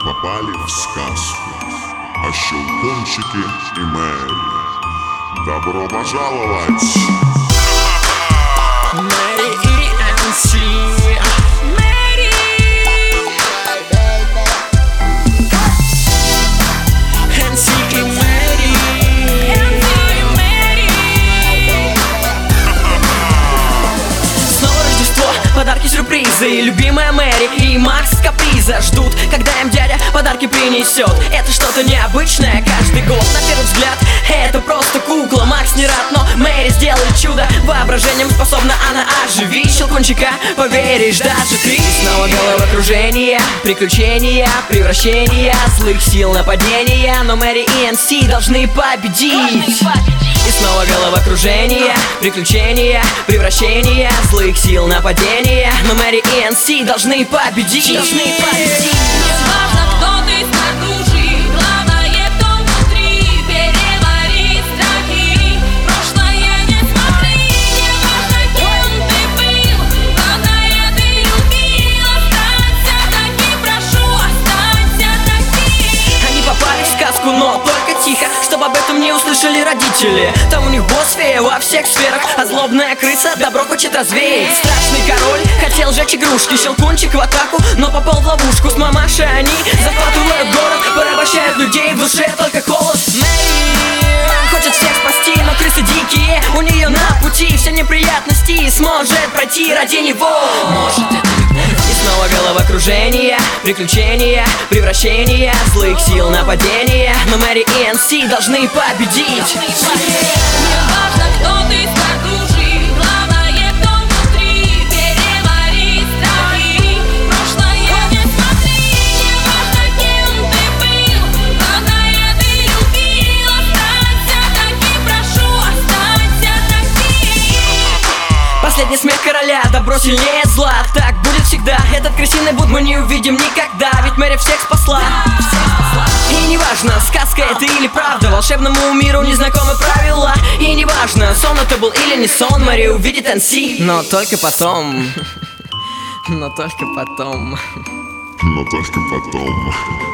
попали в сказку о Щелкунчике и Мэри. Добро пожаловать! Мэри и Энси. Энси и Мэри. Снова Рождество, подарки, сюрпризы. Любимая Мэри и Макс с каприза ждут, когда им дядя подарки принесет. Это что-то необычное каждый год. На первый взгляд это просто кукла. Макс не рад, но Мэри сделает чудо. Воображением способна она оживить Щелкунчика, поверишь даже ты. Снова головокружение, приключения, превращения, злых сил, нападения. Но Мэри и Энси должны победить. И снова головокружение, приключения, превращения, злых сил, нападения. Но Мэри и Энси должны победить. Неважно, кто ты снаружи, главное, кто внутри. Перевори страхи, прошлое не смотри. Неважно, кем ты был, главное, ты любил. Останься таким, прошу, останься таким. Они попали в сказку, но только тихо, чтобы об этом не услышали родители. Там у них босс-фея во всех сферах, а злобная крыса добро хочет развеять. Страшный король хотел сжечь игрушки, Щелкунчик в атаку, но попал в ловушку. С мамашей они захватывают город, порабощают людей, в душе только холод. Мэри хочет всех спасти, но крысы дикие, у нее на пути все неприятности. Сможет пройти ради него, может это любовь. И снова головокружение, приключения, превращения, злых сил, нападения. Но Мэри и Энси должны победить. Неважно, кто ты снаружи, главное, кто внутри. Перевори страхи, прошлое не смотри. Неважно, кем ты был, главное, ты любил. Останься таким, прошу, останься таким. Последний смех короля, добро сильнее зла. Так будет всегда, этот крысиный буд мы не увидим никогда. Ведь Мэри всех спасла. И неважно, сказка это или правда, волшебному миру незнакомы правила. И неважно, сон это был или не сон, Мэри увидит Энси. Но только потом. Но только потом. Но только потом.